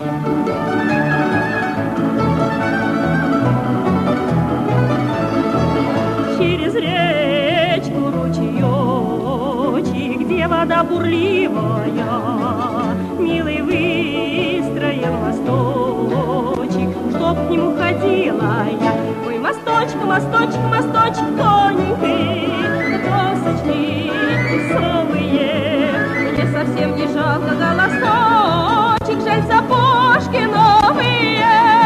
Через речку ручеечек, где вода бурливая, милый выстроил мосточек, чтоб к нему ходила я. Ой, мосточек, мосточек, мосточек тоненький, досочки тесовые, мне совсем не жалко голосочек, жаль сапожки новые.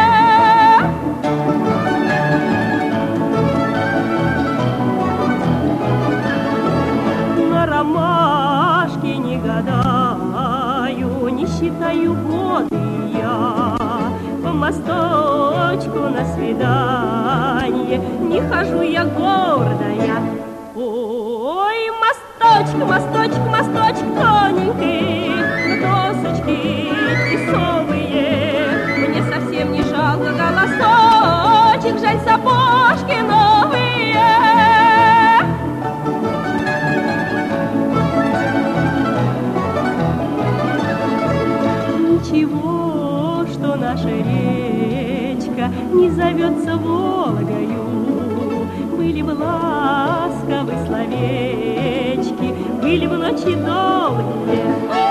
На ромашки не гадаю, не считаю годы я, по мосточку на свидание не хожу я гордая. Ой, мосточек, мосточек, мосточек тоненький, досочки тесовые, мне совсем не жалко голосочек, жаль сапожки новые. Ничего, что наша речка не зовется Волгою, были бы ласковы словечки, были бы ночи долгие.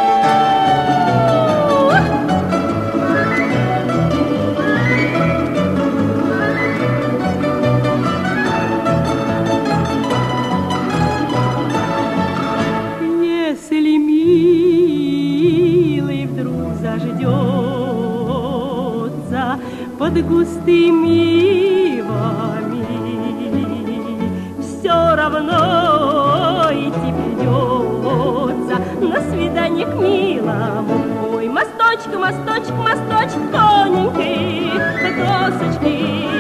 Если милый вдруг заждется под густыми ивами, все равно идти придется на свидание к милому. Ой, мосточек, мосточек, мосточек тоненький, досочки